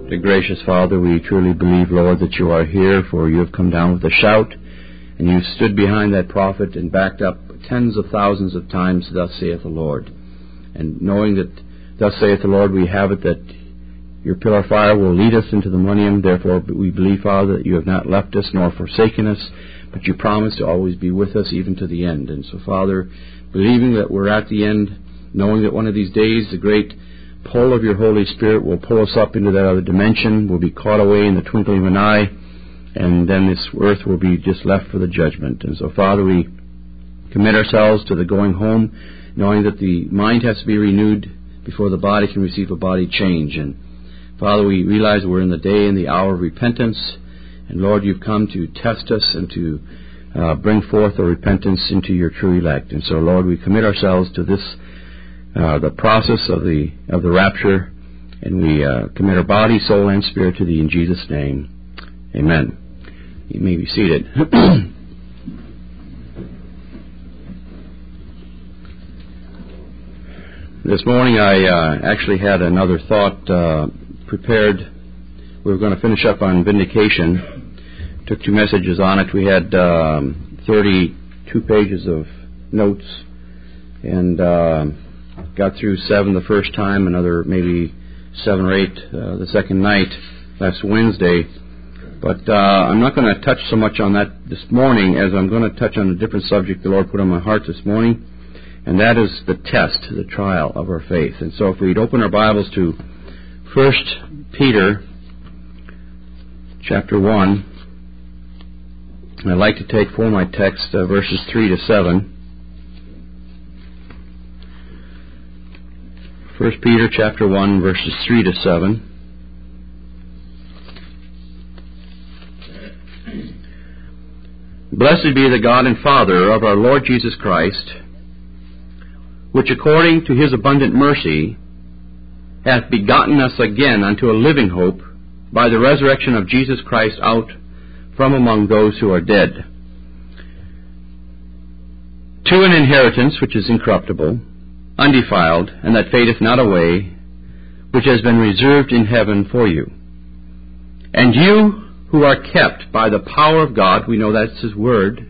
Dear gracious Father, we truly believe, Lord, that you are here, for you have come down with a shout, and you stood behind that prophet and backed up tens of thousands of times, thus saith the Lord. And knowing that thus saith the Lord, we have it that your pillar of fire will lead us into the millennium. Therefore, we believe, Father, that you have not left us nor forsaken us, but you promise to always be with us even to the end. And so, Father, believing that we're at the end, knowing that one of these days the great pull of your Holy Spirit will pull us up into that other dimension, we'll be caught away in the twinkling of an eye, and then this earth will be just left for the judgment. And so, Father, we commit ourselves to the going home, knowing that the mind has to be renewed before the body can receive a body change. And Father, we realize we're in the day and the hour of repentance, and Lord, you've come to test us and to bring forth a repentance into your true elect. And so, Lord, we commit ourselves to this, the process of the rapture, and we commit our body, soul, and spirit to thee in Jesus' name. Amen. You may be seated. This morning I actually had another thought prepared. We were going to finish up on vindication. Took 2 messages on it. We had 32 pages of notes, and got through 7 the first time, another maybe 7 or 8 the second night last Wednesday. But I'm not going to touch so much on that this morning as I'm going to touch on a different subject the Lord put on my heart this morning, and that is the test, the trial of our faith. And so if we'd open our Bibles to 1 Peter chapter 1, I'd like to take for my text verses 3 to 7. 1 Peter chapter 1, verses 3 to 7. Blessed be the God and Father of our Lord Jesus Christ, which according to his abundant mercy hath begotten us again unto a living hope by the resurrection of Jesus Christ out from among those who are dead, to an inheritance which is incorruptible, undefiled, and that fadeth not away, which has been reserved in heaven for you. And you who are kept by the power of God, we know that's his word.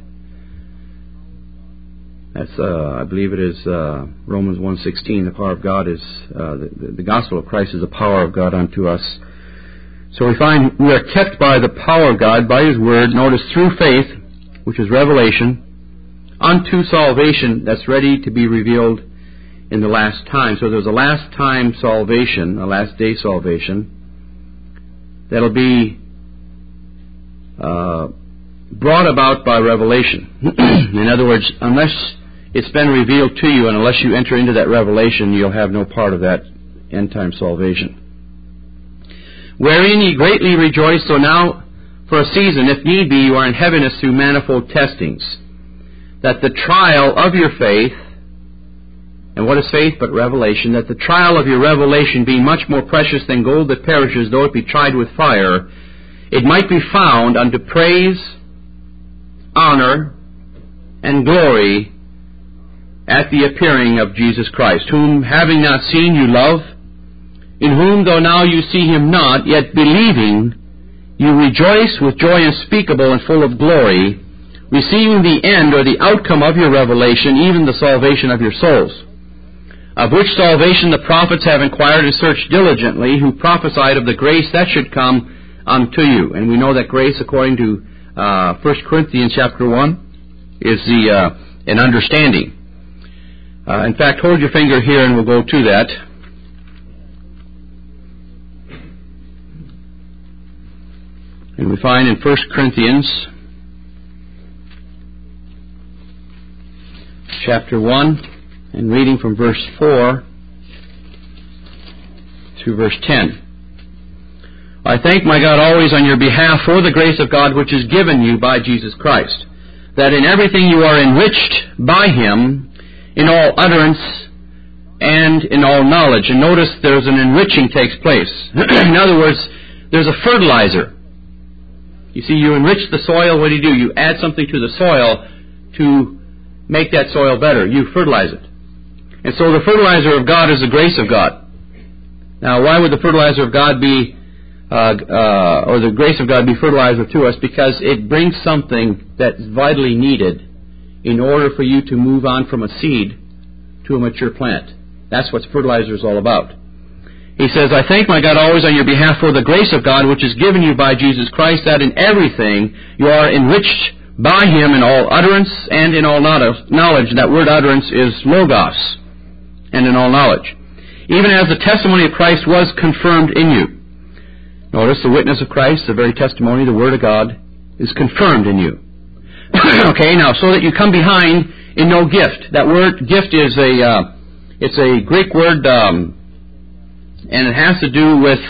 That's, I believe it is Romans 1:16. The power of God is, the gospel of Christ is the power of God unto us. So we find we are kept by the power of God, by his word, notice through faith, which is revelation, unto salvation that's ready to be revealed in the last time. So there's a last time salvation, a last day salvation, that'll be brought about by revelation. In other words, unless it's been revealed to you, and unless you enter into that revelation, you'll have no part of that end-time salvation. Wherein ye greatly rejoice, so now for a season, if need be, you are in heaviness through manifold testings, that the trial of your faith, and what is faith but revelation, that the trial of your revelation, being much more precious than gold that perishes, though it be tried with fire, it might be found unto praise, honor, and glory at the appearing of Jesus Christ, whom having not seen you love, in whom though now you see him not, yet believing you rejoice with joy unspeakable and full of glory, receiving the end or the outcome of your revelation, even the salvation of your souls, of which salvation the prophets have inquired and searched diligently, who prophesied of the grace that should come unto you. And we know that grace, according to 1 Corinthians chapter 1, is an understanding. In fact, hold your finger here and we'll go to that. And we find in 1 Corinthians chapter 1, and reading from verse 4 through verse 10. I thank my God always on your behalf for the grace of God which is given you by Jesus Christ, that in everything you are enriched by him in all utterance and in all knowledge. And notice there's an enriching takes place. In other words, there's a fertilizer. You see, you enrich the soil. What do? You add something to the soil to make that soil better. You fertilize it. And so the fertilizer of God is the grace of God. Now, why would the fertilizer of God be or the grace of God be fertilizer to us, because it brings something that's vitally needed in order for you to move on from a seed to a mature plant. That's what fertilizer is all about. He says, I thank my God always on your behalf for the grace of God which is given you by Jesus Christ, that in everything you are enriched by Him in all utterance and in all knowledge. That word utterance is logos, and in all knowledge. Even as the testimony of Christ was confirmed in you. Notice the witness of Christ, the very testimony, the Word of God, is confirmed in you. Okay, now, so that you come behind in no gift. That word gift is it's a Greek word, and it has to do with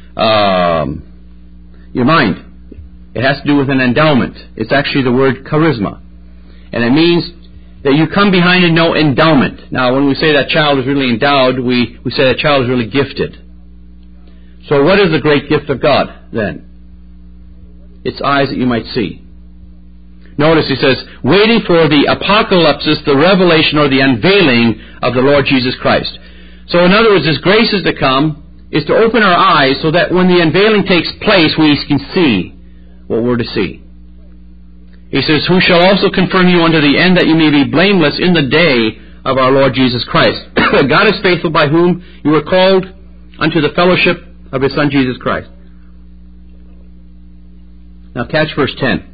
your mind. It has to do with an endowment. It's actually the word charisma. And it means that you come behind in no endowment. Now, when we say that child is really endowed, we say that child is really gifted. So what is the great gift of God, then? It's eyes that you might see. Notice he says, waiting for the apocalypse, the revelation or the unveiling of the Lord Jesus Christ. So in other words, His grace is to come, is to open our eyes so that when the unveiling takes place, we can see what we're to see. He says, who shall also confirm you unto the end, that you may be blameless in the day of our Lord Jesus Christ. God is faithful, by whom you were called unto the fellowship of His Son Jesus Christ. Now catch verse 10.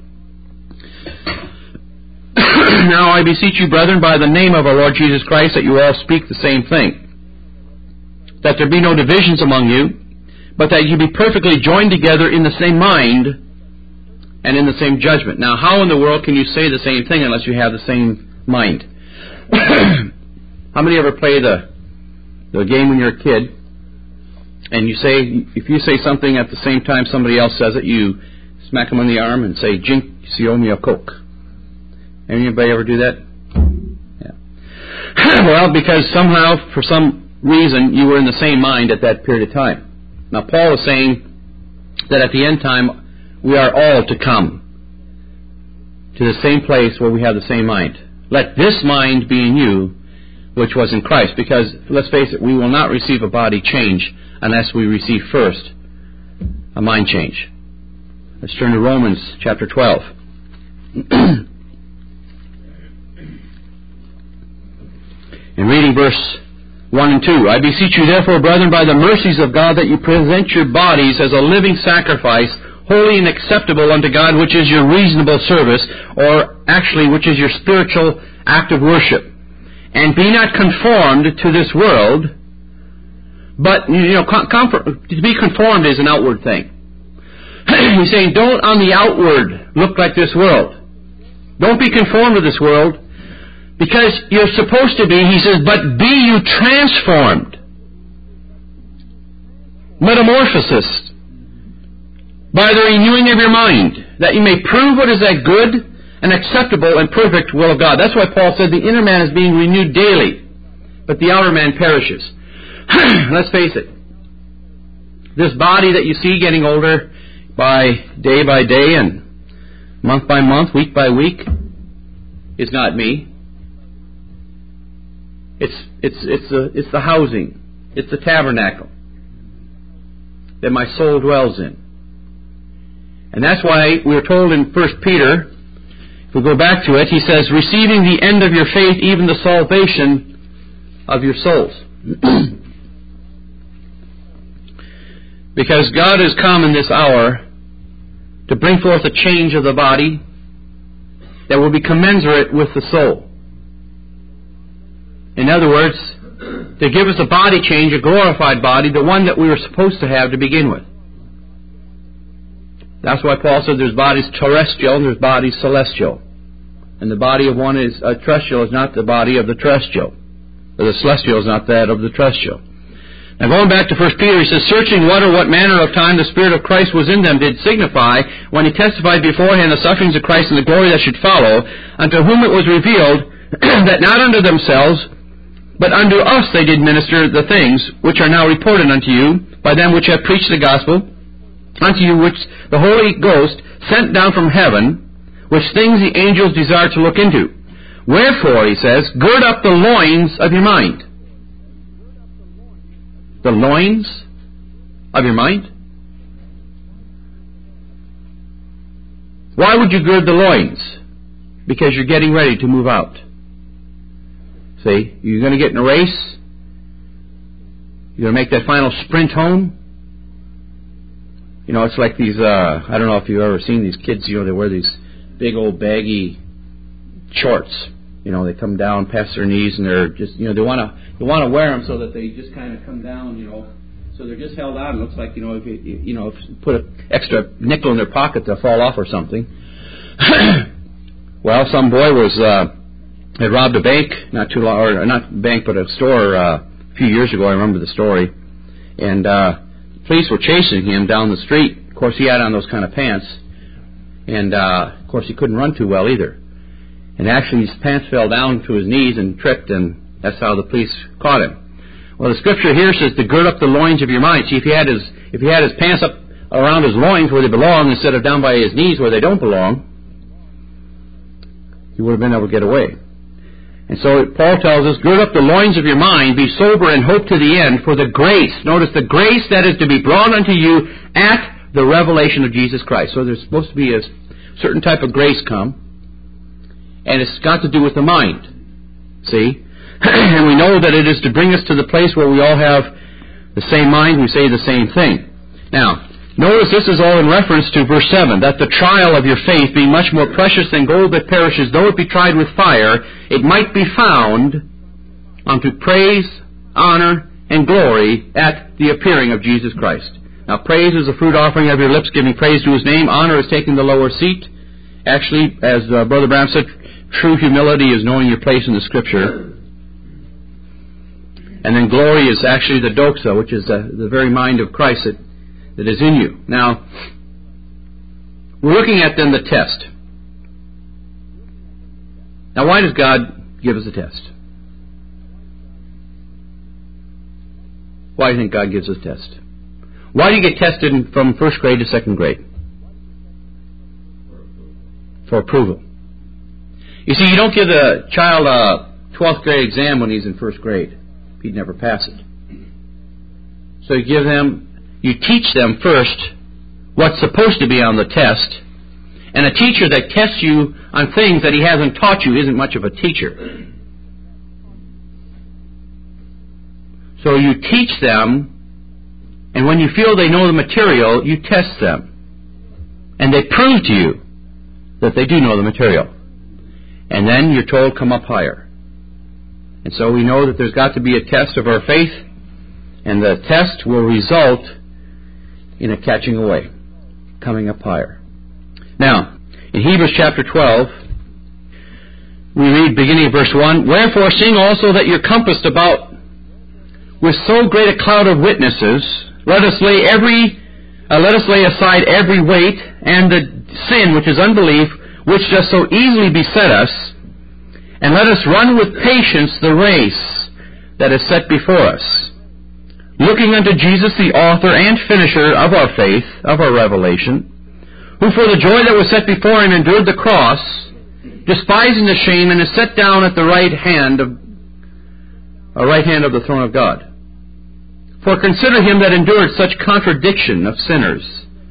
Now I beseech you, brethren, by the name of our Lord Jesus Christ, that you all speak the same thing, that there be no divisions among you, but that you be perfectly joined together in the same mind and in the same judgment. Now, how in the world can you say the same thing unless you have the same mind? How many ever play the game when you're a kid, and you say, if you say something at the same time somebody else says it, you smack them on the arm and say, "Jink, si owe me a Coke." Anybody ever do that? Yeah. Well, because somehow, for some reason, you were in the same mind at that period of time. Now, Paul is saying that at the end time, we are all to come to the same place where we have the same mind. Let this mind be in you, which was in Christ. Because, let's face it, we will not receive a body change unless we receive first a mind change. Let's turn to Romans chapter 12. In reading verse 1 and 2, I beseech you therefore, brethren, by the mercies of God, that you present your bodies as a living sacrifice, holy and acceptable unto God, which is your reasonable service, or actually, which is your spiritual act of worship. And be not conformed to this world, but, to be conformed is an outward thing. He's saying, don't on the outward look like this world. Don't be conformed to this world, because you're supposed to be, he says, but be you transformed. Metamorphosis. By the renewing of your mind, that you may prove what is that good and acceptable and perfect will of God. That's why Paul said the inner man is being renewed daily, but the outer man perishes. Let's face it. This body that you see getting older by day and month by month, week by week, is not me. It's the housing. It's the tabernacle that my soul dwells in. And that's why we're told in 1 Peter, if we go back to it, he says, receiving the end of your faith, even the salvation of your souls. Because God has come in this hour to bring forth a change of the body that will be commensurate with the soul. In other words, to give us a body change, a glorified body, the one that we were supposed to have to begin with. That's why Paul said there's bodies terrestrial and there's bodies celestial. And the body of one is terrestrial is not the body of the terrestrial. Or the celestial is not that of the terrestrial. Now going back to 1 Peter, he says, searching what manner of time the Spirit of Christ was in them did signify, when he testified beforehand the sufferings of Christ and the glory that should follow, unto whom it was revealed that not unto themselves, but unto us they did minister the things which are now reported unto you by them which have preached the gospel, unto you which the Holy Ghost sent down from heaven, which things the angels desire to look into. Wherefore, he says, gird up the loins of your mind. The loins of your mind? Why would you gird the loins? Because you're getting ready to move out. See, you're going to get in a race. You're going to make that final sprint home. You know, it's like these, I don't know if you've ever seen these kids, you know, they wear these big old baggy shorts. You know, they come down past their knees and they're just, you know, they want to wear them so that they just kind of come down, you know. So they're just held on. It looks like, if you put an extra nickel in their pocket, they'll fall off or something. Well, some boy had robbed a bank not too long, or not a bank, but a store a few years ago. I remember the story. And police were chasing him down the street. Of course, he had on those kind of pants. And, of course, he couldn't run too well either. And actually, his pants fell down to his knees and tripped, and that's how the police caught him. Well, the scripture here says to gird up the loins of your mind. See, if he had his pants up around his loins where they belong instead of down by his knees where they don't belong, he would have been able to get away. And so Paul tells us, gird up the loins of your mind, be sober and hope to the end for the grace. Notice the grace that is to be brought unto you at the revelation of Jesus Christ. So there's supposed to be a certain type of grace come, and it's got to do with the mind. See? And we know that it is to bring us to the place where we all have the same mind, we say the same thing. Now, notice this is all in reference to verse 7, that the trial of your faith, being much more precious than gold that perishes, though it be tried with fire, it might be found unto praise, honor, and glory at the appearing of Jesus Christ. Now, praise is a fruit offering of your lips, giving praise to His name. Honor is taking the lower seat. Actually, as Brother Branham said, true humility is knowing your place in the Scripture. And then glory is actually the doxa, which is the very mind of Christ that is in you. Now, we're looking at then the test. Now, why does God give us a test? Why do you think God gives us a test? Why do you get tested from first grade to second grade? For approval. You see, you don't give a child a 12th grade exam when he's in first grade. He'd never pass it. So you teach them first what's supposed to be on the test. And a teacher that tests you on things that he hasn't taught you isn't much of a teacher. So you teach them, and when you feel they know the material, you test them. And they prove to you that they do know the material. And then you're told, come up higher. And so we know that there's got to be a test of our faith, and the test will result in a catching away, coming up higher. Now, in Hebrews chapter 12, we read beginning of verse 1, wherefore seeing also that you're compassed about with so great a cloud of witnesses, let us lay aside every weight and the sin which is unbelief, which does so easily beset us, and let us run with patience the race that is set before us, looking unto Jesus the author and finisher of our faith, of our revelation, who for the joy that was set before him endured the cross, despising the shame, and is set down at the right hand of the throne of God. For consider him that endured such contradiction of sinners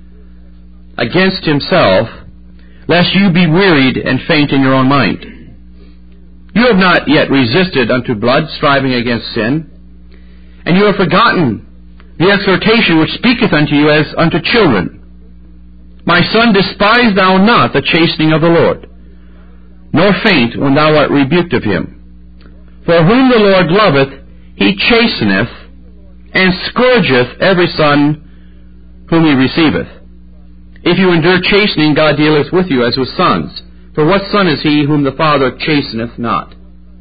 against himself, lest you be wearied and faint in your own mind. You have not yet resisted unto blood, striving against sin, and you have forgotten the exhortation which speaketh unto you as unto children. My son, despise thou not the chastening of the Lord, nor faint when thou art rebuked of him. For whom the Lord loveth, he chasteneth, and scourgeth every son whom he receiveth. If you endure chastening, God dealeth with you as with sons. For what son is he whom the Father chasteneth not?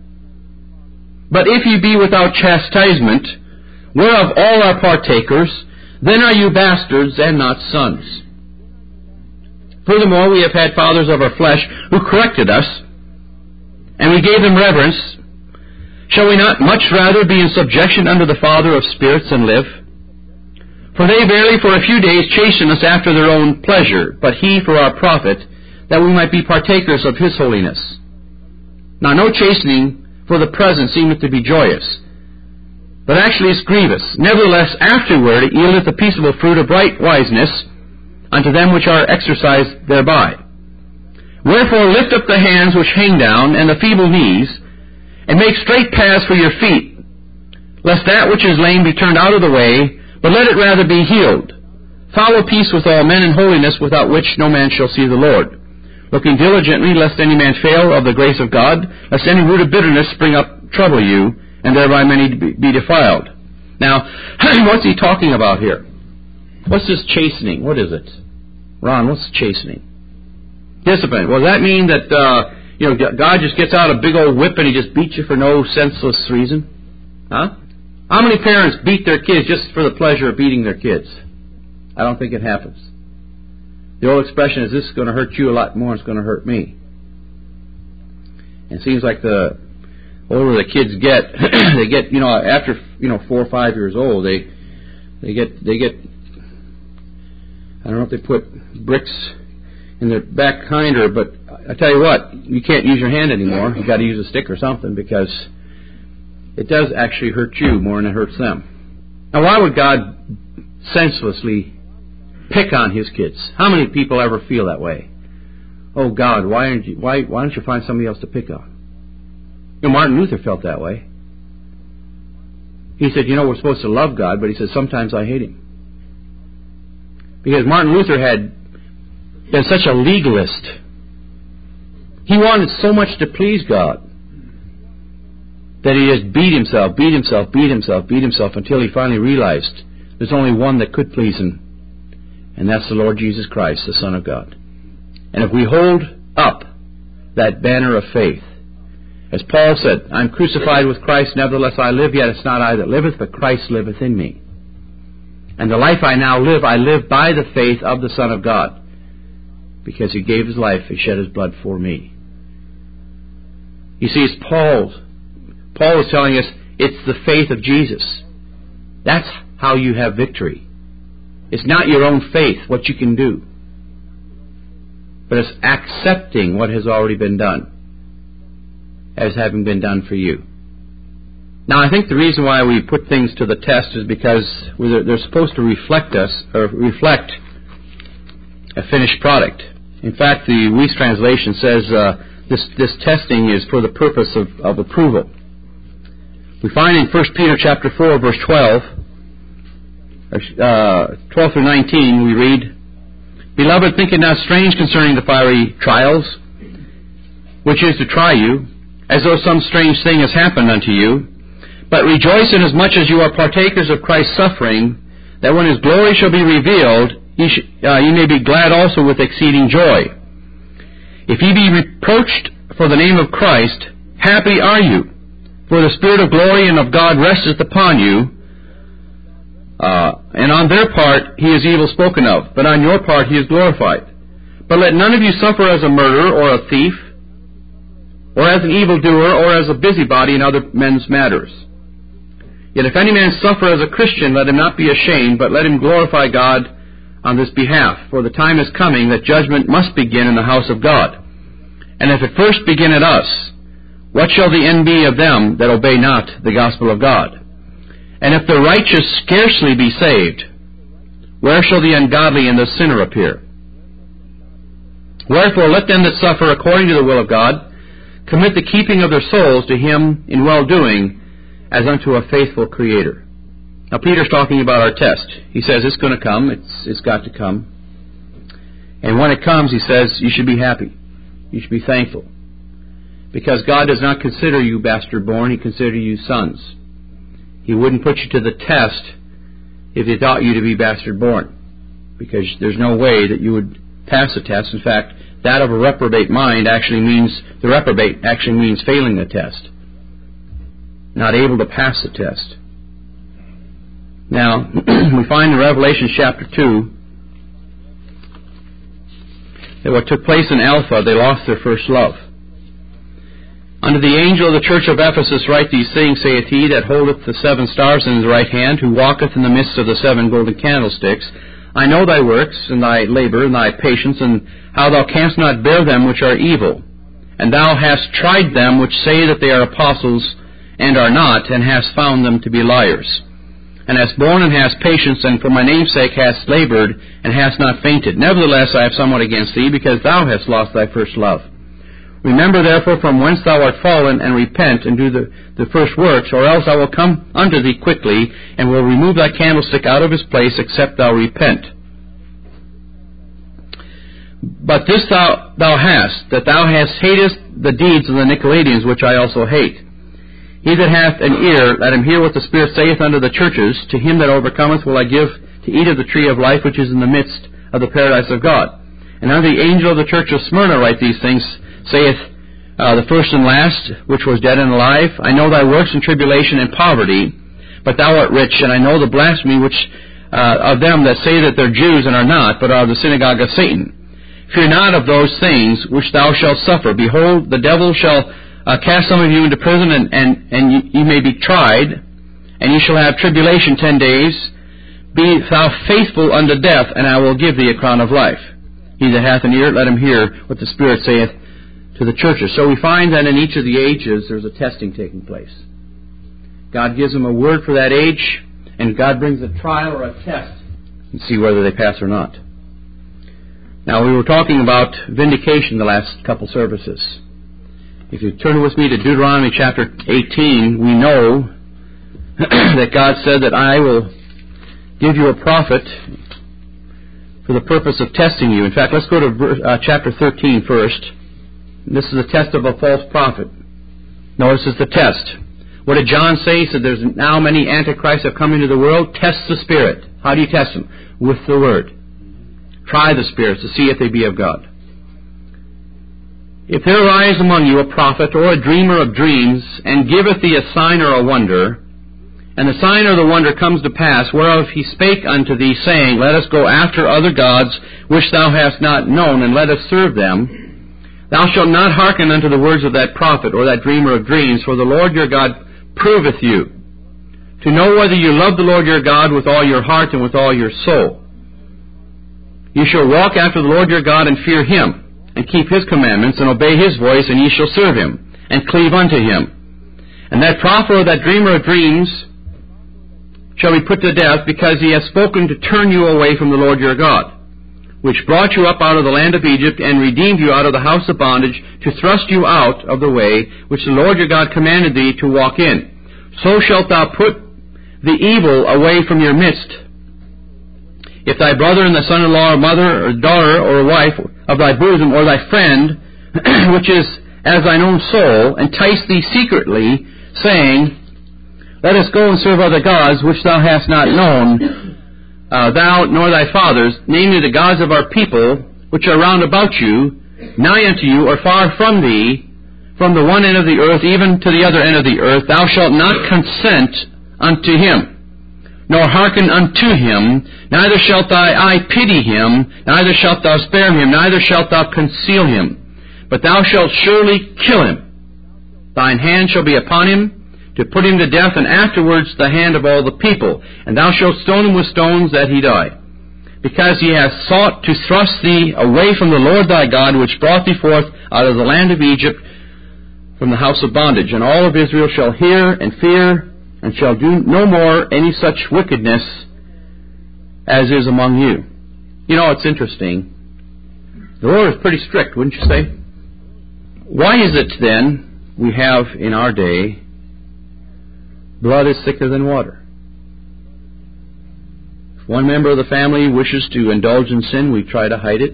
But if ye be without chastisement, whereof all are partakers, then are you bastards and not sons. Furthermore, we have had fathers of our flesh who corrected us, and we gave them reverence. Shall we not much rather be in subjection unto the Father of spirits and live? For they verily for a few days chasten us after their own pleasure, but he for our profit, that we might be partakers of his holiness. Now no chastening for the present seemeth to be joyous, but actually is grievous. Nevertheless afterward it yieldeth the peaceable fruit of right wiseness unto them which are exercised thereby. Wherefore lift up the hands which hang down, and the feeble knees, and make straight paths for your feet, lest that which is lame be turned out of the way, but let it rather be healed. Follow peace with all men and holiness, without which no man shall see the Lord. Looking diligently, lest any man fail of the grace of God, lest any root of bitterness spring up, trouble you, and thereby many be defiled. Now, what's he talking about here? What's this chastening? What is it? Ron, what's chastening? Discipline. Well, does that mean that God just gets out a big old whip and he just beats you for no senseless reason? Huh? How many parents beat their kids just for the pleasure of beating their kids? I don't think it happens. The old expression is, this is going to hurt you a lot more than it's going to hurt me. And it seems like the older the kids get, they get, after 4 or 5 years old, they get. I don't know if they put bricks in their back hinder, but I tell you what, you can't use your hand anymore. You got to use a stick or something, because it does actually hurt you more than it hurts them. Now, why would God senselessly pick on His kids? How many people ever feel that way? Oh God, why don't you find somebody else to pick on? Martin Luther felt that way. He said, we're supposed to love God, but he said, sometimes I hate Him. Because Martin Luther had been such a legalist. He wanted so much to please God that he just beat himself until he finally realized there's only one that could please Him, and that's the Lord Jesus Christ, the Son of God. And if we hold up that banner of faith, as Paul said, I'm crucified with Christ, nevertheless I live, yet it's not I that liveth, but Christ liveth in me. And the life I now live, I live by the faith of the Son of God, because He gave His life, He shed His blood for me. You see, it's Paul is telling us it's the faith of Jesus. That's how you have victory. It's not your own faith, what you can do, but it's accepting what has already been done as having been done for you. Now, I think the reason why we put things to the test is because they're supposed to reflect a finished product. In fact, the Weiss translation says this testing is for the purpose of approval. We find in 1 Peter chapter 4, verse 12 through 19, we read, Beloved, think it not strange concerning the fiery trials, which is to try you, as though some strange thing has happened unto you. But rejoice inasmuch as you are partakers of Christ's suffering, that when His glory shall be revealed, ye may be glad also with exceeding joy. If ye be reproached for the name of Christ, happy are you, for the Spirit of glory and of God resteth upon you, and on their part He is evil spoken of, but on your part He is glorified. But let none of you suffer as a murderer, or a thief, or as an evildoer, or as a busybody in other men's matters. Yet if any man suffer as a Christian, let him not be ashamed, but let him glorify God on this behalf. For the time is coming that judgment must begin in the house of God. And if it first begin at us, what shall the end be of them that obey not the gospel of God? And if the righteous scarcely be saved, where shall the ungodly and the sinner appear? Wherefore let them that suffer according to the will of God commit the keeping of their souls to Him in well-doing, as unto a faithful Creator. Now, Peter's talking about our test. He says it's going to come. It's got to come. And when it comes, he says, you should be happy. You should be thankful. Because God does not consider you bastard-born. He considers you sons. He wouldn't put you to the test if He thought you to be bastard-born, because there's no way that you would pass the test. In fact, that of a reprobate mind actually means failing the test, not able to pass the test. Now, we find in Revelation chapter 2 that what took place in Alpha, they lost their first love. Unto the angel of the church of Ephesus write these things, saith He that holdeth the 7 stars in His right hand, who walketh in the midst of the 7 golden candlesticks. I know thy works, and thy labor, and thy patience, and how thou canst not bear them which are evil. And thou hast tried them which say that they are apostles, and are not, and hast found them to be liars. and hast borne and hast patience, and for my name's sake hast labored, and hast not fainted. Nevertheless I have somewhat against thee, because thou hast lost thy first love. Remember therefore from whence thou art fallen, and repent, and do the first works, or else I will come unto thee quickly, and will remove thy candlestick out of his place, except thou repent. But this thou hast, that thou hatest the deeds of the Nicolaitans, which I also hate. He that hath an ear, let him hear what the Spirit saith unto the churches. To him that overcometh will I give to eat of the tree of life, which is in the midst of the paradise of God. And unto the angel of the church of Smyrna write these things, saith the first and last, which was dead and alive. I know thy works and tribulation and poverty, but thou art rich, and I know the blasphemy which of them that say that they're Jews and are not, but are of the synagogue of Satan. Fear not of those things which thou shalt suffer. Behold, the devil shall cast some of you into prison, and ye may be tried, and ye shall have tribulation 10 days. Be thou faithful unto death, and I will give thee a crown of life. He that hath an ear, let him hear what the Spirit saith to the churches. So we find that in each of the ages there's a testing taking place. God gives them a word for that age, and God brings a trial or a test and see whether they pass or not. Now, we were talking about vindication the last couple services. If you turn with me to Deuteronomy chapter 18, we know that God said that I will give you a prophet for the purpose of testing you. In fact, let's go to chapter 13 first. This is the test of a false prophet. Notice it's the test. What did John say? He said there's now many antichrists have come into the world. Test the Spirit. How do you test them? With the Word. Try the spirits to see if they be of God. If there arise among you a prophet or a dreamer of dreams, and giveth thee a sign or a wonder, and the sign or the wonder comes to pass, whereof he spake unto thee, saying, Let us go after other gods, which thou hast not known, and let us serve them, thou shalt not hearken unto the words of that prophet or that dreamer of dreams, for the Lord your God proveth you, to know whether you love the Lord your God with all your heart and with all your soul. You shall walk after the Lord your God and fear Him, and keep His commandments, and obey His voice, and ye shall serve Him, and cleave unto Him. And that prophet or that dreamer of dreams shall be put to death, because he hath spoken to turn you away from the Lord your God, which brought you up out of the land of Egypt, and redeemed you out of the house of bondage, to thrust you out of the way which the Lord your God commanded thee to walk in. So shalt thou put the evil away from your midst. If thy brother and thy son-in-law or mother or daughter or wife of thy bosom or thy friend, which is as thine own soul, entice thee secretly, saying, Let us go and serve other gods, which thou hast not known, thou nor thy fathers, namely the gods of our people, which are round about you, nigh unto you, or far from thee, from the one end of the earth even to the other end of the earth, thou shalt not consent unto him, nor hearken unto him, neither shalt thy eye pity him, neither shalt thou spare him, neither shalt thou conceal him, but thou shalt surely kill him. Thine hand shall be upon him, to put him to death, and afterwards the hand of all the people. And thou shalt stone him with stones, that he die. Because he hath sought to thrust thee away from the Lord thy God, which brought thee forth out of the land of Egypt, from the house of bondage. And all of Israel shall hear and fear, and shall do no more any such wickedness as is among you. You know, it's interesting. The Lord is pretty strict, wouldn't you say? Why is it then we have in our day, blood is thicker than water? If one member of the family wishes to indulge in sin, we try to hide it.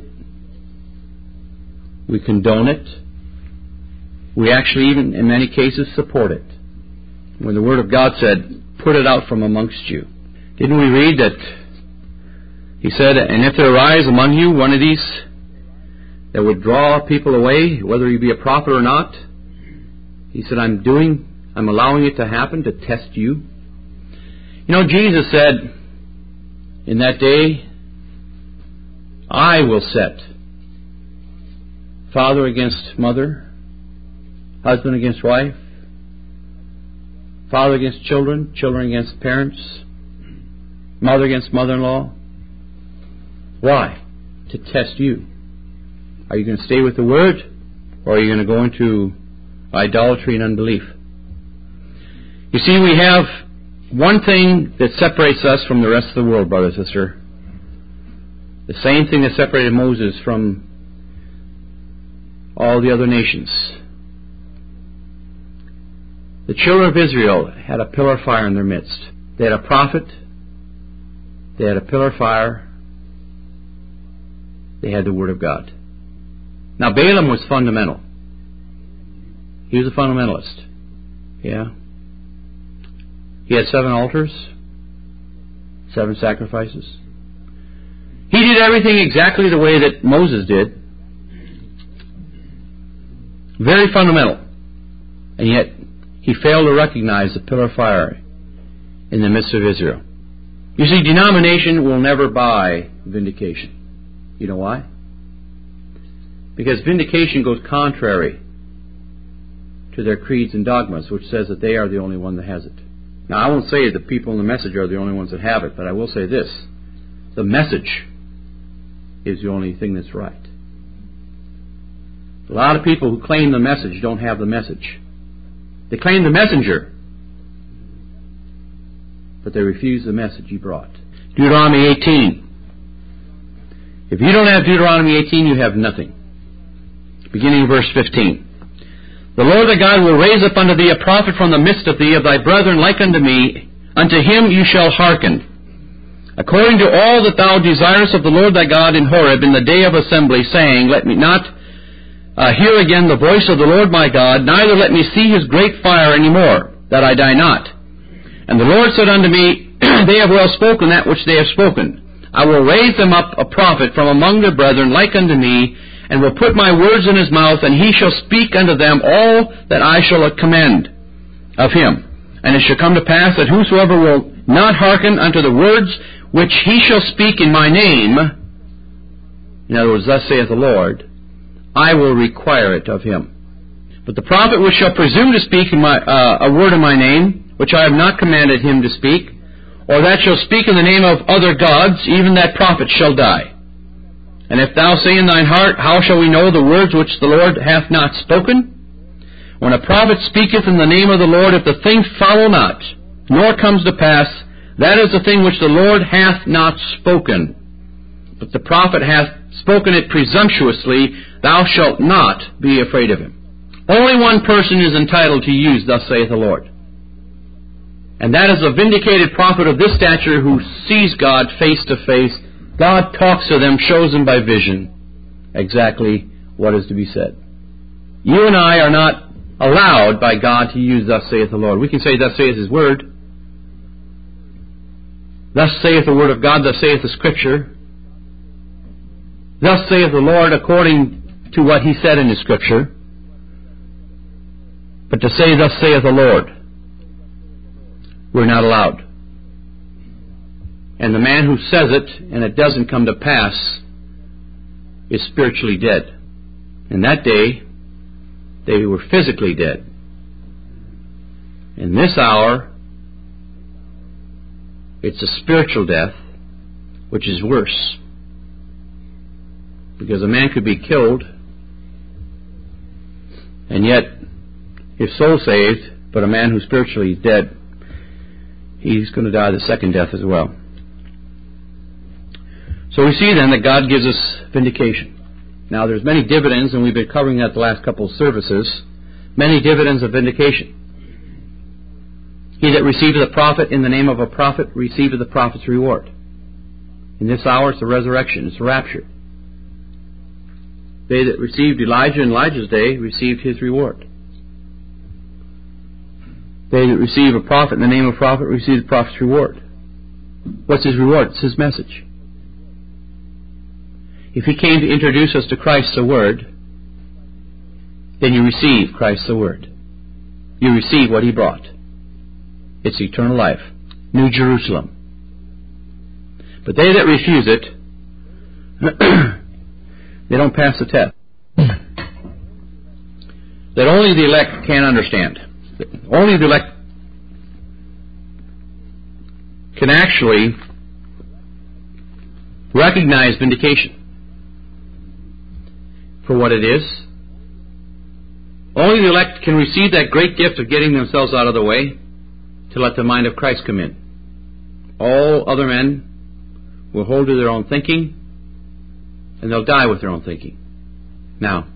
We condone it. We actually even, in many cases, support it. When the Word of God said, put it out from amongst you. Didn't we read that He said, and if there arise among you one of these that would draw people away, whether he be a prophet or not, He said, I'm allowing it to happen to test you. You know, Jesus said, in that day, I will set father against mother, husband against wife, father against children, children against parents, mother against mother-in-law. Why? To test you. Are you going to stay with the Word, or are you going to go into idolatry and unbelief? You see, we have one thing that separates us from the rest of the world, brother, sister. The same thing that separated Moses from all the other nations. The children of Israel had a pillar of fire in their midst. They had a prophet. They had a pillar of fire. They had the Word of God. Now Balaam was fundamental. He was a fundamentalist. Yeah. He had 7 altars, 7 sacrifices. He did everything exactly the way that Moses did. Very fundamental. And yet, he failed to recognize the pillar of fire in the midst of Israel. You see, denomination will never buy vindication. You know why? Because vindication goes contrary to their creeds and dogmas, which says that they are the only one that has it. Now, I won't say that people in the message are the only ones that have it, but I will say this. The message is the only thing that's right. A lot of people who claim the message don't have the message. They claim the messenger, but they refuse the message he brought. Deuteronomy 18. If you don't have Deuteronomy 18, you have nothing. Beginning in verse 15. The Lord thy God will raise up unto thee a prophet from the midst of thee, of thy brethren like unto me. Unto him you shall hearken. According to all that thou desirest of the Lord thy God in Horeb in the day of assembly, saying, Let me not hear again the voice of the Lord my God, neither let me see his great fire any more, that I die not. And the Lord said unto me, They have well spoken that which they have spoken. I will raise them up a prophet from among their brethren like unto me, and will put my words in his mouth, and he shall speak unto them all that I shall command of him. And it shall come to pass that whosoever will not hearken unto the words which he shall speak in my name, in other words, thus saith the Lord, I will require it of him. But the prophet which shall presume to speak a word in my name, which I have not commanded him to speak, or that shall speak in the name of other gods, even that prophet shall die. And if thou say in thine heart, How shall we know the words which the Lord hath not spoken? When a prophet speaketh in the name of the Lord, if the thing follow not, nor comes to pass, that is the thing which the Lord hath not spoken. But the prophet hath spoken it presumptuously, thou shalt not be afraid of him. Only one person is entitled to use, thus saith the Lord. And that is a vindicated prophet of this stature who sees God face to face. God talks to them, shows them by vision exactly what is to be said. You and I are not allowed by God to use thus saith the Lord. We can say thus saith his word. Thus saith the word of God, thus saith the Scripture. Thus saith the Lord according to what he said in his Scripture. But to say thus saith the Lord, we're not allowed. And the man who says it and it doesn't come to pass is spiritually dead. In that day, they were physically dead. In this hour, it's a spiritual death, which is worse. Because a man could be killed, and yet his soul saved, but a man who's spiritually dead, he's going to die the second death as well. So we see then that God gives us vindication. Now there's many dividends, and we've been covering that the last couple of services. Many dividends of vindication. He that receiveth a prophet in the name of a prophet receiveth the prophet's reward. In this hour it's the resurrection, it's the rapture. They that received Elijah in Elijah's day received his reward. They that receive a prophet in the name of a prophet receive the prophet's reward. What's his reward? It's his message. If he came to introduce us to Christ the Word, then you receive Christ the Word. You receive what he brought. It's eternal life. New Jerusalem. But they that refuse it, they don't pass the test. That only the elect can understand. Only the elect can actually recognize vindication for what it is. Only the elect can receive that great gift of getting themselves out of the way, to let the mind of Christ come in. All other men will hold to their own thinking, and they'll die with their own thinking. Now,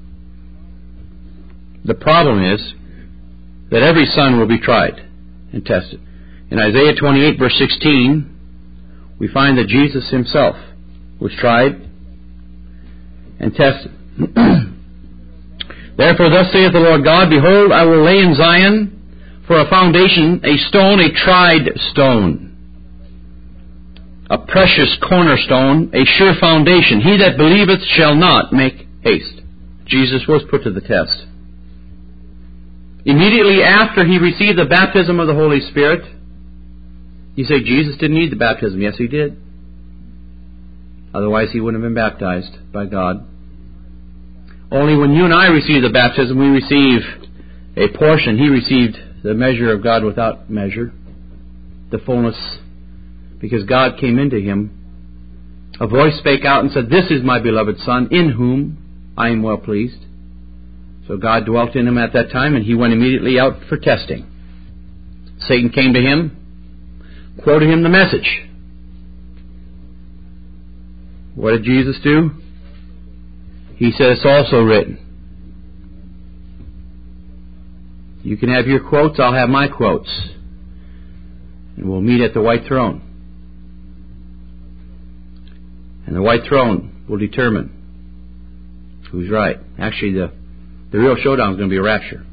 the problem is that every son will be tried and tested. In Isaiah 28, verse 16, we find that Jesus himself was tried and tested. Therefore, thus saith the Lord God, Behold, I will lay in Zion for a foundation, a stone, a tried stone, a precious cornerstone, a sure foundation. He that believeth shall not make haste. Jesus was put to the test. Immediately after he received the baptism of the Holy Spirit, you say Jesus didn't need the baptism. Yes, he did. Otherwise, he wouldn't have been baptized by God. Only when you and I receive the baptism, we receive a portion. He received the measure of God without measure, the fullness, because God came into him. A voice spake out and said, This is my beloved Son, in whom I am well pleased. So God dwelt in him at that time, and he went immediately out for testing. Satan came to him, quoted him the message. What did Jesus do? He said, It's also written. You can have your quotes, I'll have my quotes. And we'll meet at the white throne. And the white throne will determine who's right. Actually, the real showdown is going to be a rapture.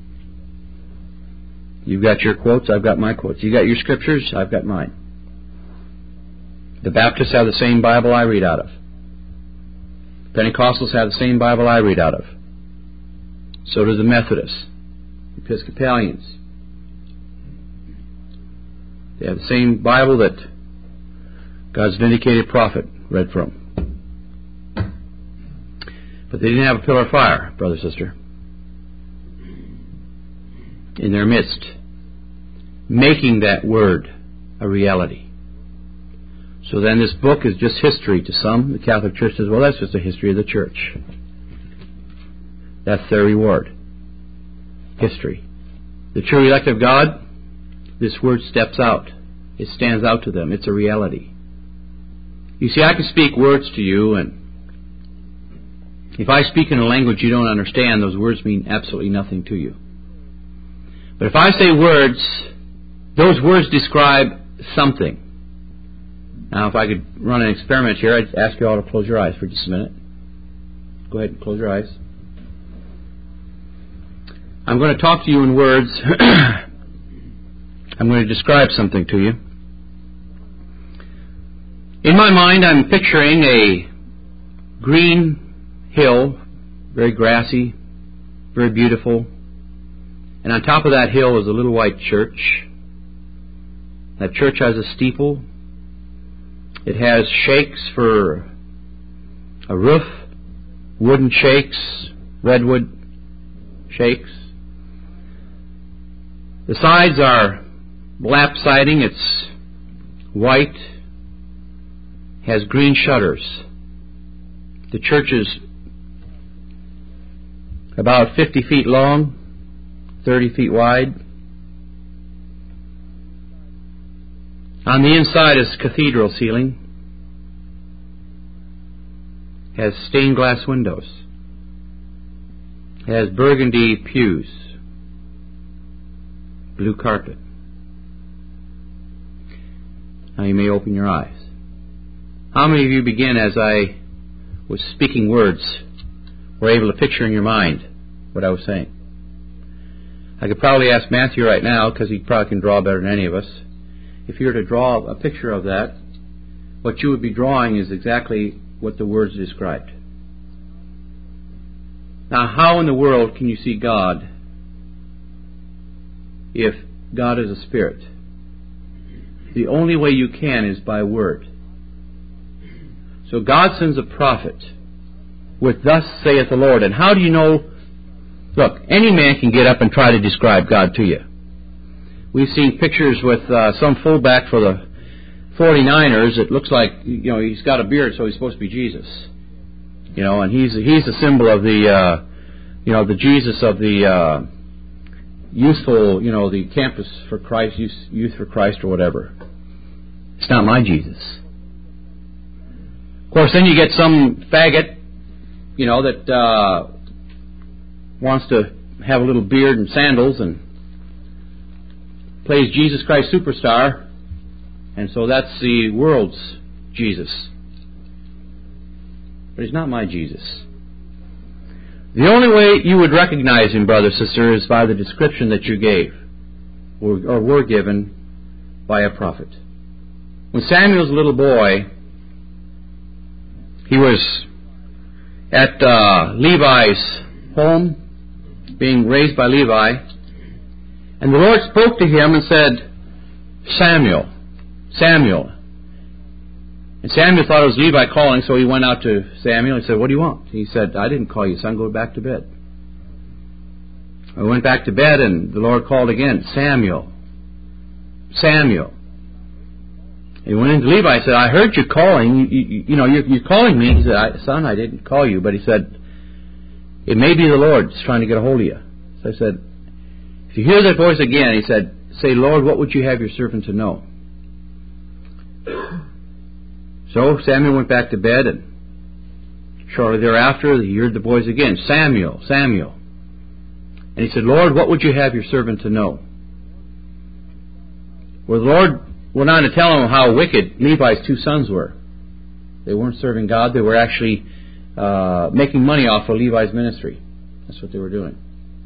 You've got your quotes, I've got my quotes. You got your scriptures, I've got mine. The Baptists have the same Bible I read out of. Pentecostals have the same Bible I read out of. So do the Methodists, Episcopalians. They have the same Bible that God's vindicated prophet read from. But they didn't have a pillar of fire, brother, sister, in their midst, making that word a reality. So then this book is just history to some. The Catholic Church says, well, that's just a history of the church. That's their reward. History. The true elect of God, this word steps out. It stands out to them. It's a reality. You see, I can speak words to you, and if I speak in a language you don't understand, those words mean absolutely nothing to you. But if I say words, those words describe something. Now, if I could run an experiment here, I'd ask you all to close your eyes for just a minute. Go ahead and close your eyes. I'm going to talk to you in words. I'm going to describe something to you. In my mind, I'm picturing a green hill, very grassy, very beautiful. And on top of that hill is a little white church. That church has a steeple. It has shakes for a roof, wooden shakes, redwood shakes. The sides are lap siding. It's white, has green shutters. The church is about 50 feet long, 30 feet wide. On the inside is cathedral ceiling. Has stained glass windows. Has burgundy pews. Blue carpet. Now you may open your eyes. How many of you begin as I was speaking words were able to picture in your mind what I was saying? I could probably ask Matthew right now, because he probably can draw better than any of us. If you were to draw a picture of that, what you would be drawing is exactly what the words described. Now, how in the world can you see God if God is a spirit? The only way you can is by word. So God sends a prophet with "Thus saith the Lord." And how do you know? Look, any man can get up and try to describe God to you. We've seen pictures with some fullback for the 49ers. It looks like, he's got a beard, so he's supposed to be Jesus. And he's the symbol of the, the Jesus of the youthful, the Campus for Christ, Youth for Christ or whatever. It's not my Jesus. Of course, then you get some faggot, that wants to have a little beard and sandals and plays Jesus Christ Superstar, and so that's the world's Jesus. But He's not my Jesus. The only way you would recognize Him, brother, sister, is by the description that you gave, or were given by a prophet. When Samuel was a little boy, he was at Levi's home, being raised by Levi, and the Lord spoke to him and said, Samuel, Samuel. And Samuel thought it was Levi calling, so he went out to Samuel and said, what do you want? He said, I didn't call you, son, go back to bed. I went back to bed, and the Lord called again, Samuel, Samuel. He went into Levi and said, I heard you calling. You're calling me. He said, son, I didn't call you. But he said, it may be the Lord that's trying to get a hold of you. So I said, if you hear that voice again, he said, say, Lord, what would you have your servant to know? So Samuel went back to bed, and shortly thereafter he heard the voice again, Samuel, Samuel. And he said, Lord, what would you have your servant to know? Well, the Lord went on to tell him how wicked Levi's two sons were. They weren't serving God. They were actually making money off of Levi's ministry. That's what they were doing.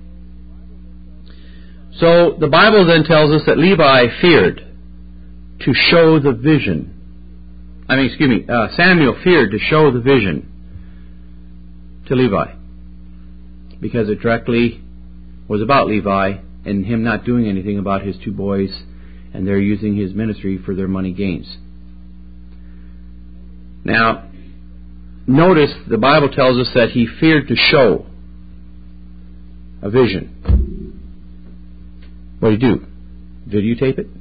So the Bible then tells us that Levi feared to show the vision. Samuel feared to show the vision to Levi, because it directly was about Levi and him not doing anything about his two boys, and they're using his ministry for their money gains. Now, notice the Bible tells us that he feared to show a vision. What did he do? Videotape it?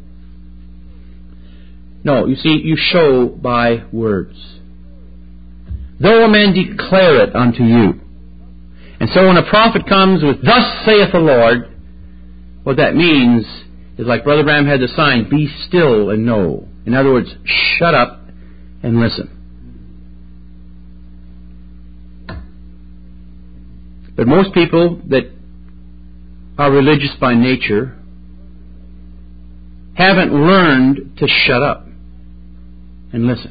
No, you see, you show by words. Though a man declare it unto you. And so when a prophet comes with, thus saith the Lord, what that means is, like Brother Branham had the sign, be still and know. In other words, shut up and listen. But most people that are religious by nature haven't learned to shut up and listen.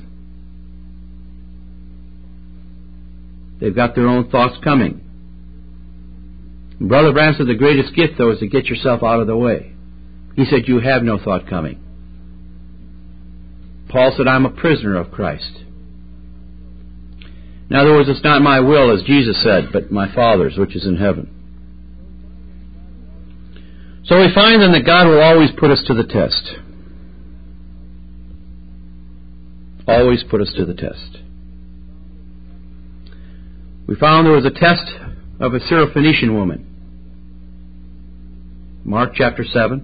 They've got their own thoughts coming. Brother Branham said the greatest gift, though, is to get yourself out of the way. He said, you have no thought coming. Paul said, I'm a prisoner of Christ. In other words, it's not my will, as Jesus said, but my Father's, which is in heaven. So we find then that God will always put us to the test. Always put us to the test. We found there was a test of a Syrophoenician woman. Mark chapter 7.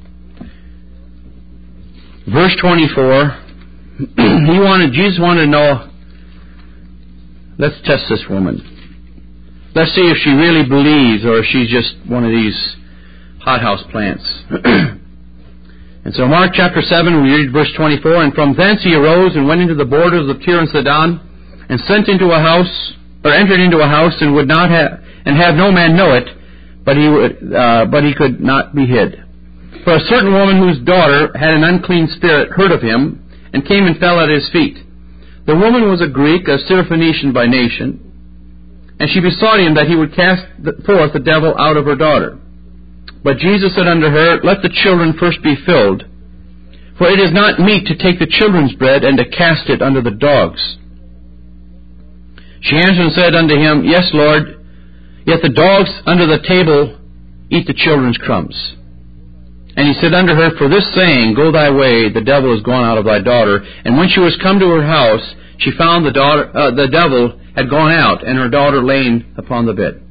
Verse 24. Jesus wanted to know, let's test this woman. Let's see if she really believes or if she's just one of these hothouse plants. And so Mark chapter 7, we read verse 24, and from thence he arose and went into the borders of Tyre and Sidon, and entered into a house, and would not have no man know it, but he could not be hid. For a certain woman whose daughter had an unclean spirit heard of him, and came and fell at his feet. The woman was a Greek, a Syrophoenician by nation, and she besought him that he would cast forth the devil out of her daughter. But Jesus said unto her, let the children first be filled, for it is not meet to take the children's bread and to cast it unto the dogs. She answered and said unto him, Yes, Lord, yet the dogs under the table eat the children's crumbs. And he said unto her, For this saying, go thy way, the devil is gone out of thy daughter. And when she was come to her house, she found the devil had gone out, and her daughter lain upon the bed.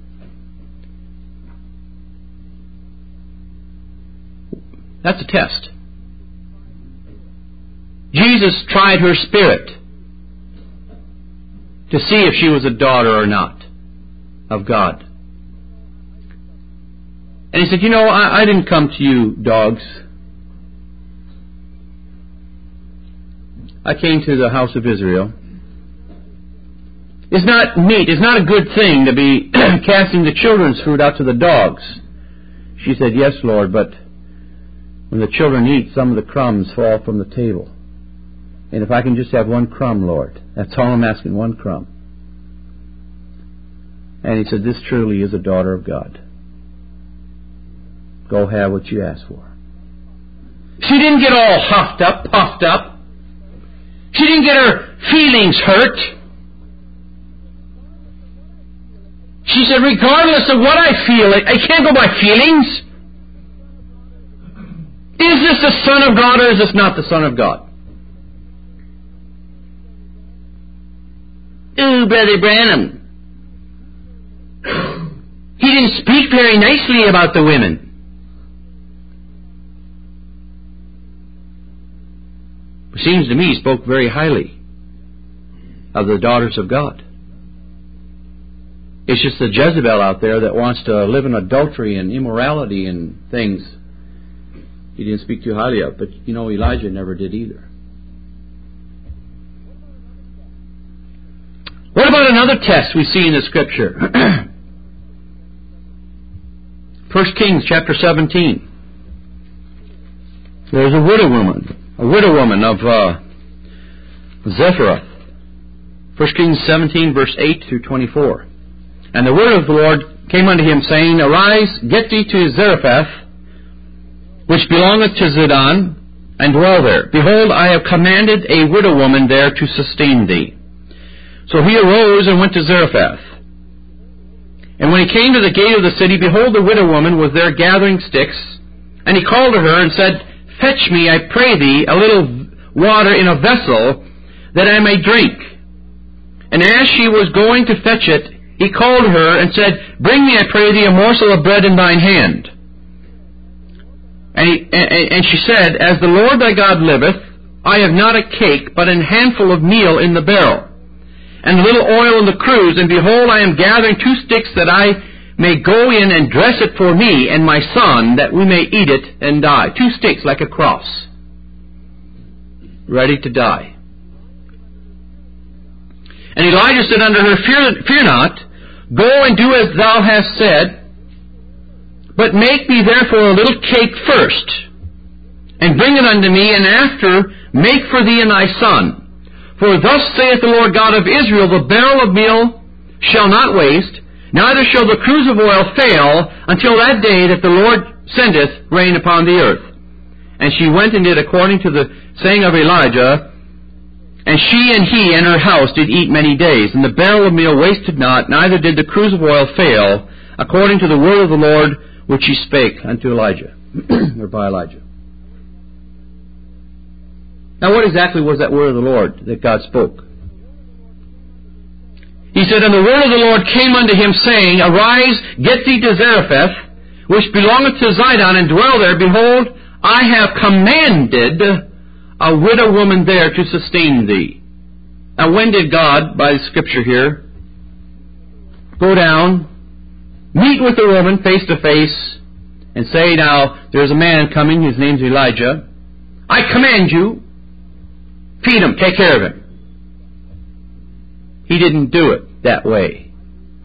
That's a test. Jesus tried her spirit to see if she was a daughter or not of God. And he said, I didn't come to you, dogs. I came to the house of Israel. It's not meet. It's not a good thing to be casting the children's food out to the dogs. She said, yes, Lord, but when the children eat, some of the crumbs fall from the table. And if I can just have one crumb, Lord, that's all I'm asking, one crumb. And he said, this truly is a daughter of God. Go have what you asked for. She didn't get all huffed up, puffed up. She didn't get her feelings hurt. She said, regardless of what I feel, I can't go by feelings. Is this the Son of God or is this not the Son of God? Ooh, Brother Branham. He didn't speak very nicely about the women. It seems to me he spoke very highly of the daughters of God. It's just the Jezebel out there that wants to live in adultery and immorality and things. He didn't speak too highly of, but Elijah never did either. What about another test we see in the Scripture? 1 Kings chapter 17. There's a widow woman of Zepharah. 1 Kings 17, verse 8 through 24. And the word of the Lord came unto him, saying, Arise, get thee to Zarephath, which belongeth to Zidon, and dwell there. Behold, I have commanded a widow woman there to sustain thee. So he arose and went to Zarephath. And when he came to the gate of the city, behold, the widow woman was there gathering sticks. And he called to her and said, Fetch me, I pray thee, a little water in a vessel, that I may drink. And as she was going to fetch it, he called her and said, Bring me, I pray thee, a morsel of bread in thine hand. And she said, As the Lord thy God liveth, I have not a cake, but an handful of meal in the barrel, and a little oil in the cruse, and behold, I am gathering 2 sticks, that I may go in and dress it for me and my son, that we may eat it and die. 2 sticks like a cross, ready to die. And Elijah said unto her, Fear not, go and do as thou hast said, but make me therefore a little cake first, and bring it unto me, and after make for thee and thy son. For thus saith the Lord God of Israel, The barrel of meal shall not waste, neither shall the cruse of oil fail, until that day that the Lord sendeth rain upon the earth. And she went and did according to the saying of Elijah, and she and he and her house did eat many days, and the barrel of meal wasted not, neither did the cruse of oil fail, according to the word of the Lord which he spake unto Elijah, or by Elijah. Now what exactly was that word of the Lord that God spoke? He said, And the word of the Lord came unto him, saying, Arise, get thee to Zarephath, which belongeth to Zidon, and dwell there. Behold, I have commanded a widow woman there to sustain thee. Now when did God, by the Scripture here, go down, meet with the woman face to face, and say, Now, there's a man coming, his name's Elijah. I command you, feed him, take care of him. He didn't do it that way.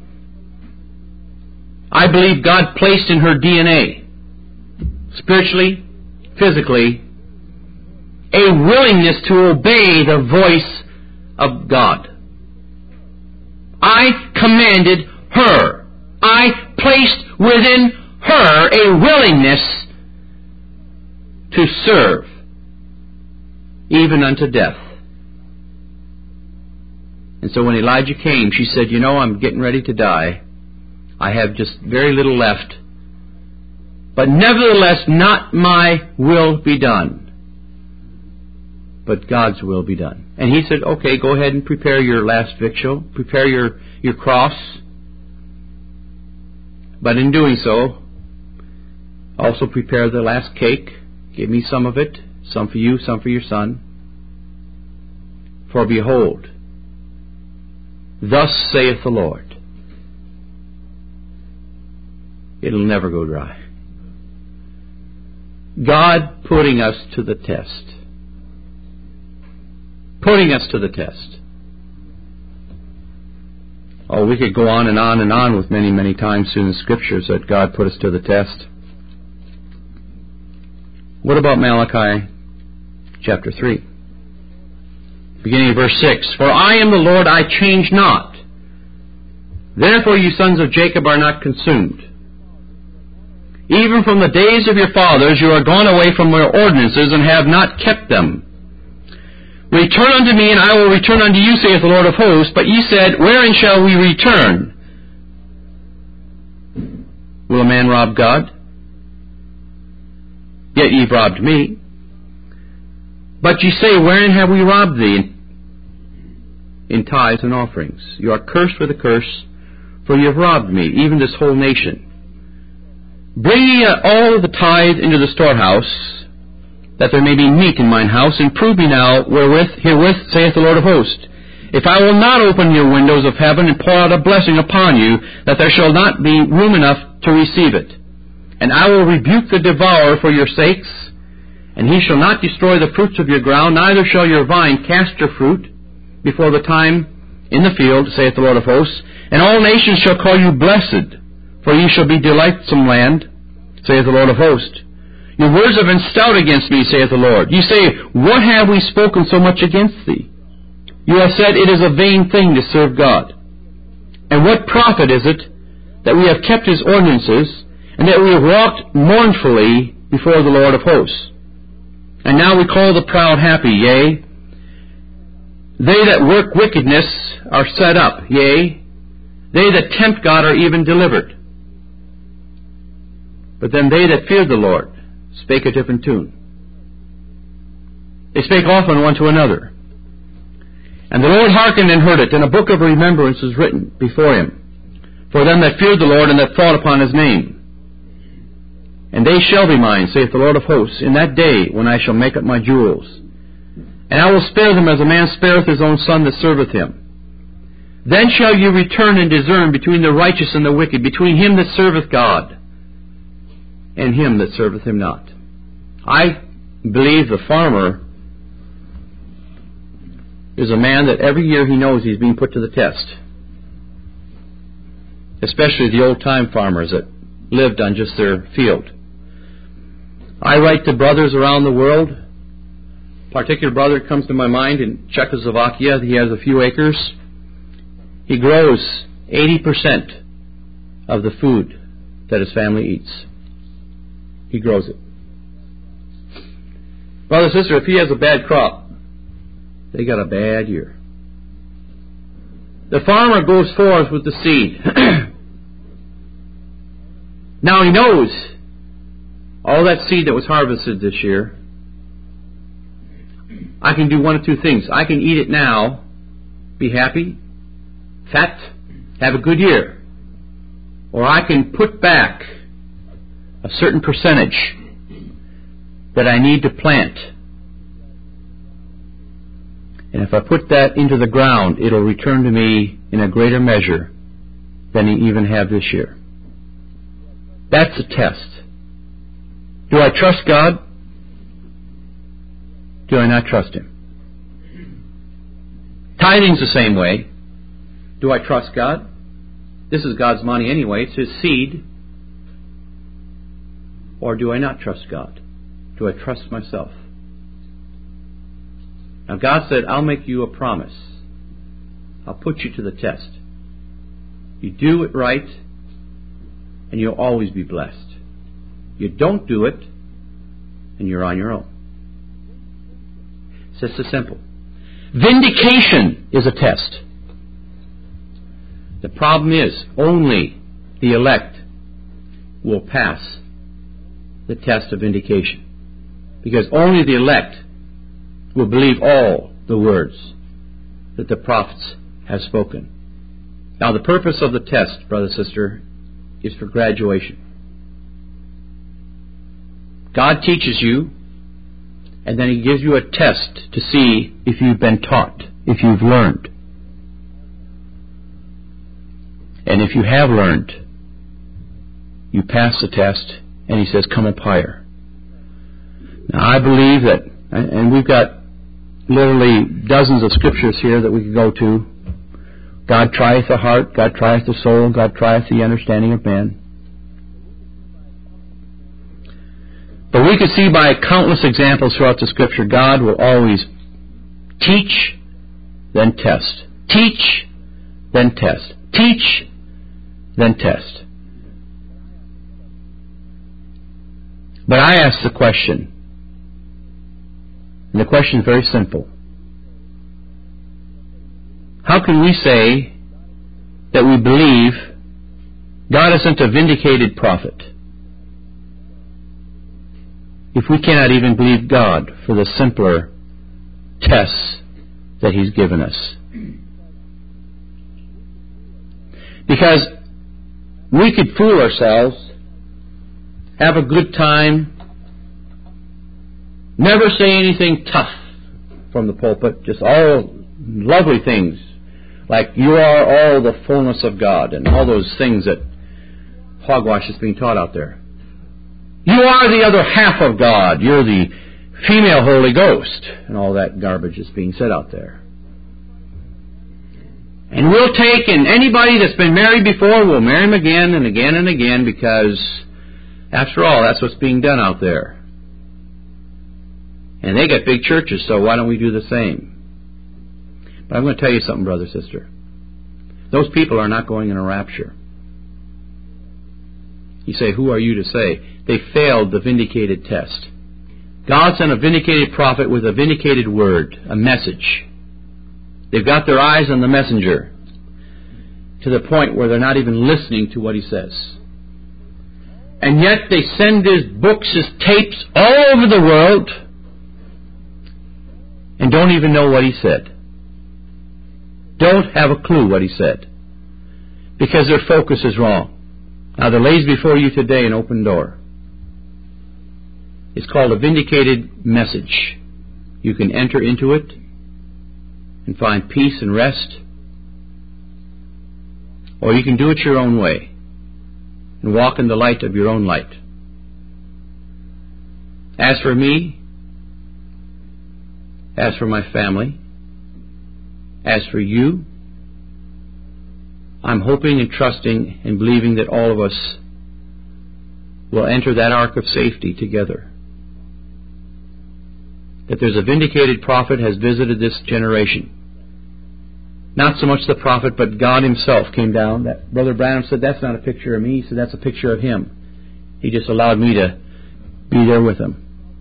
I believe God placed in her DNA, spiritually, physically, a willingness to obey the voice of God. I commanded her. I placed within her a willingness to serve, even unto death. And so when Elijah came, she said, I'm getting ready to die. I have just very little left. But nevertheless, not my will be done, but God's will be done. And he said, okay, go ahead and prepare your last victual. Prepare your cross. But in doing so, also prepare the last cake. Give me some of it, some for you, some for your son. For behold, thus saith the Lord, it'll never go dry. God putting us to the test. Putting us to the test. Oh, we could go on and on and on with many, many times in the Scriptures that God put us to the test. What about Malachi chapter 3? Beginning of verse 6. For I am the Lord, I change not. Therefore you sons of Jacob are not consumed. Even from the days of your fathers you are gone away from your ordinances and have not kept them. Return unto me, and I will return unto you, saith the Lord of hosts. But ye said, wherein shall we return? Will a man rob God? Yet ye have robbed me. But ye say, wherein have we robbed thee? In tithes and offerings. You are cursed with a curse, for you have robbed me, even this whole nation. Bring ye all the tithe into the storehouse, that there may be meat in mine house, and prove me now herewith, saith the Lord of hosts, if I will not open your windows of heaven and pour out a blessing upon you, that there shall not be room enough to receive it. And I will rebuke the devourer for your sakes, and he shall not destroy the fruits of your ground, neither shall your vine cast her fruit before the time in the field, saith the Lord of hosts. And all nations shall call you blessed, for ye shall be delightsome land, saith the Lord of hosts. Your words have been stout against me, saith the Lord. You say, what have we spoken so much against thee? You have said, it is a vain thing to serve God. And what profit is it that we have kept his ordinances, and that we have walked mournfully before the Lord of hosts? And now we call the proud happy, yea, they that work wickedness are set up, yea, they that tempt God are even delivered. But then they that feared the Lord spake a different tune. They spake often one to another. And the Lord hearkened and heard it, and a book of remembrance was written before him, for them that feared the Lord and that thought upon his name. And they shall be mine, saith the Lord of hosts, in that day when I shall make up my jewels. And I will spare them as a man spareth his own son that serveth him. Then shall you return and discern between the righteous and the wicked, between him that serveth God and him that serveth him not. I believe the farmer is a man that every year he knows he's being put to the test. Especially the old-time farmers that lived on just their field. I write to brothers around the world. A particular brother comes to my mind in Czechoslovakia. He has a few acres. He grows 80% of the food that his family eats. He grows it. Brother, sister, if he has a bad crop, they got a bad year. The farmer goes forth with the seed. Now he knows all that seed that was harvested this year, I can do one of two things. I can eat it now, be happy, fat, have a good year. Or I can put back a certain percentage that I need to plant. And if I put that into the ground, it'll return to me in a greater measure than you even have this year. That's a test. Do I trust God? Do I not trust Him? Tithing's the same way. Do I trust God? This is God's money anyway. It's His seed. Or do I not trust God? Do I trust myself? Now God said, I'll make you a promise. I'll put you to the test. You do it right, and you'll always be blessed. You don't do it, and you're on your own. It's just so simple. Vindication is a test. The problem is, only the elect will pass the test of vindication. Because only the elect will believe all the words that the prophets have spoken. Now, the purpose of the test, brother, sister, is for graduation. God teaches you, and then He gives you a test to see if you've been taught, if you've learned. And if you have learned, you pass the test, and He says, come up higher. I believe that, and we've got literally dozens of scriptures here that we could go to. God trieth the heart, God trieth the soul, God trieth the understanding of man. But we could see by countless examples throughout the Scripture, God will always teach, then test. Teach, then test. Teach, then test. But I ask the question, and the question is very simple. How can we say that we believe God has sent a vindicated prophet if we cannot even believe God for the simpler tests that He's given us? Because we could fool ourselves, have a good time, never say anything tough from the pulpit, just all lovely things, like you are all the fullness of God, and all those things that hogwash is being taught out there. You are the other half of God. You're the female Holy Ghost, and all that garbage is being said out there. And we'll take, and anybody that's been married before, we'll marry him again and again and again, because after all, that's what's being done out there. And they got big churches, so why don't we do the same? But I'm going to tell you something, brother, sister. Those people are not going in a rapture. You say, who are you to say? They failed the vindicated test. God sent a vindicated prophet with a vindicated word, a message. They've got their eyes on the messenger to the point where they're not even listening to what he says. And yet they send his books, his tapes all over the world and don't even know what he said. Don't have a clue what he said, because their focus is wrong. Now there lays before you today an open door. It's called a vindicated message. You can enter into it and find peace and rest, or you can do it your own way and walk in the light of your own light. As for me, as for my family, as for you, I'm hoping and trusting and believing that all of us will enter that ark of safety together. That there's a vindicated prophet has visited this generation. Not so much the prophet, but God himself came down. That Brother Branham said, that's not a picture of me. He said, that's a picture of him. He just allowed me to be there with him.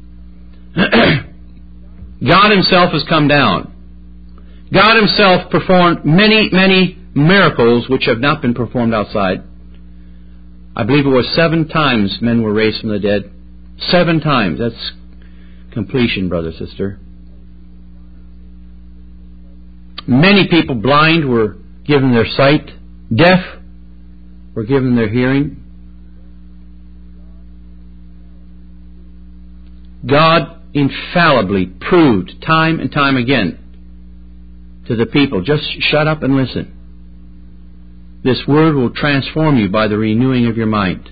God himself has come down. God himself performed many, many miracles which have not been performed outside. I believe it was 7 times men were raised from the dead. 7 times. That's completion, brother, sister. Many people blind were given their sight. Deaf were given their hearing. God infallibly proved time and time again to the people, just shut up and listen. This word will transform you by the renewing of your mind.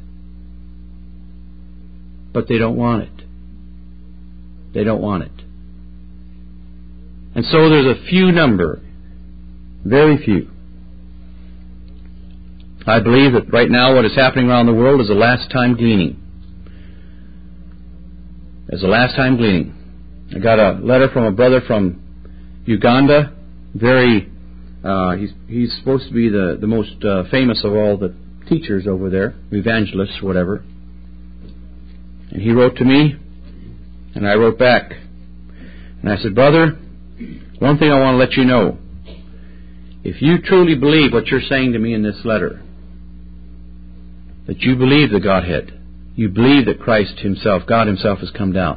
But they don't want it. They don't want it. And so there's a few number, very few. I believe that right now what is happening around the world is a last time gleaning. It's a last time gleaning. I got a letter from a brother from Uganda. He's supposed to be the most famous of all the teachers over there, evangelists, whatever. And he wrote to me, and I wrote back. And I said, brother, one thing I want to let you know. If you truly believe what you're saying to me in this letter, that you believe the Godhead, you believe that Christ himself, God himself, has come down,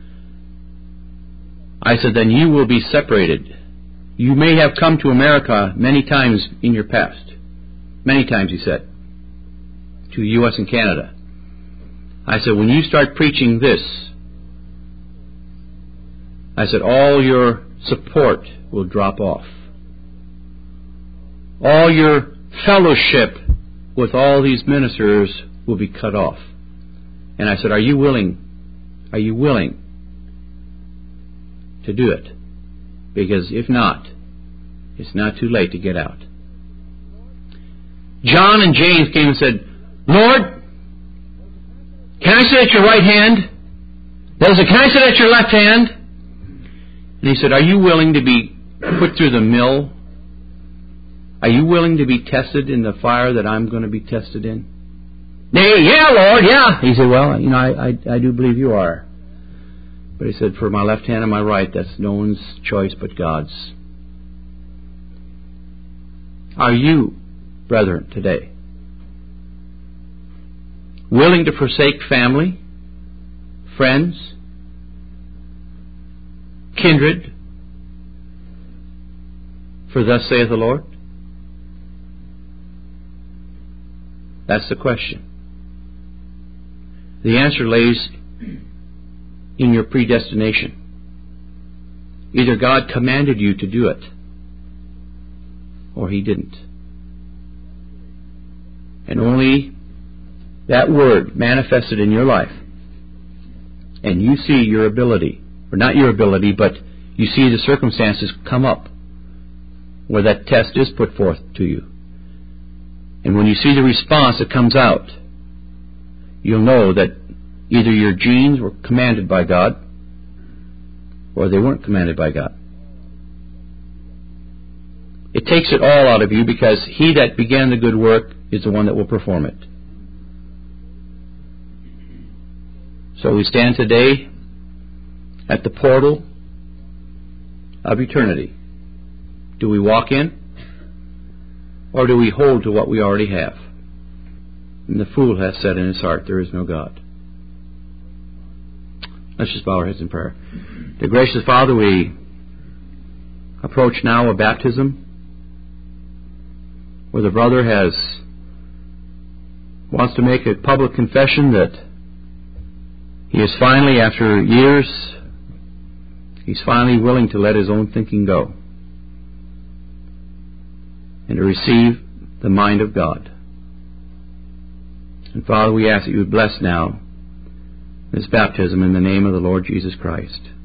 I said, then you will be separated. You may have come to America many times in your past. Many times, he said, to the U.S. and Canada. I said, when you start preaching this, I said, all your support will drop off. All your fellowship with all these ministers will be cut off. And I said, are you willing to do it. Because if not, it's not too late to get out. John and James came and said, Lord, can I sit at your right hand? They said, can I sit at your left hand? And he said, are you willing to be put through the mill? Are you willing to be tested in the fire that I'm going to be tested in? Yeah, Lord, yeah. He said, well, I do believe you are. But he said, for my left hand and my right, that's no one's choice but God's. Are you, brethren, today willing to forsake family, friends, kindred, for thus saith the Lord? That's the question. The answer lays in your predestination. Either God commanded you to do it, or He didn't. And only that word manifested in your life, and you see your ability, or not your ability, but you see the circumstances come up where that test is put forth to you. And when you see the response that comes out, you'll know that either your genes were commanded by God, or they weren't commanded by God. It takes it all out of you, because He that began the good work is the one that will perform it. So we stand today at the portal of eternity. Do we walk in, or do we hold to what we already have? And the fool hath said in his heart, there is no God. Let's just bow our heads in prayer. Dear gracious Father, we approach now a baptism where the brother wants to make a public confession that he is finally, after years, he's finally willing to let his own thinking go and to receive the mind of God. And Father, we ask that you would bless now this baptism in the name of the Lord Jesus Christ.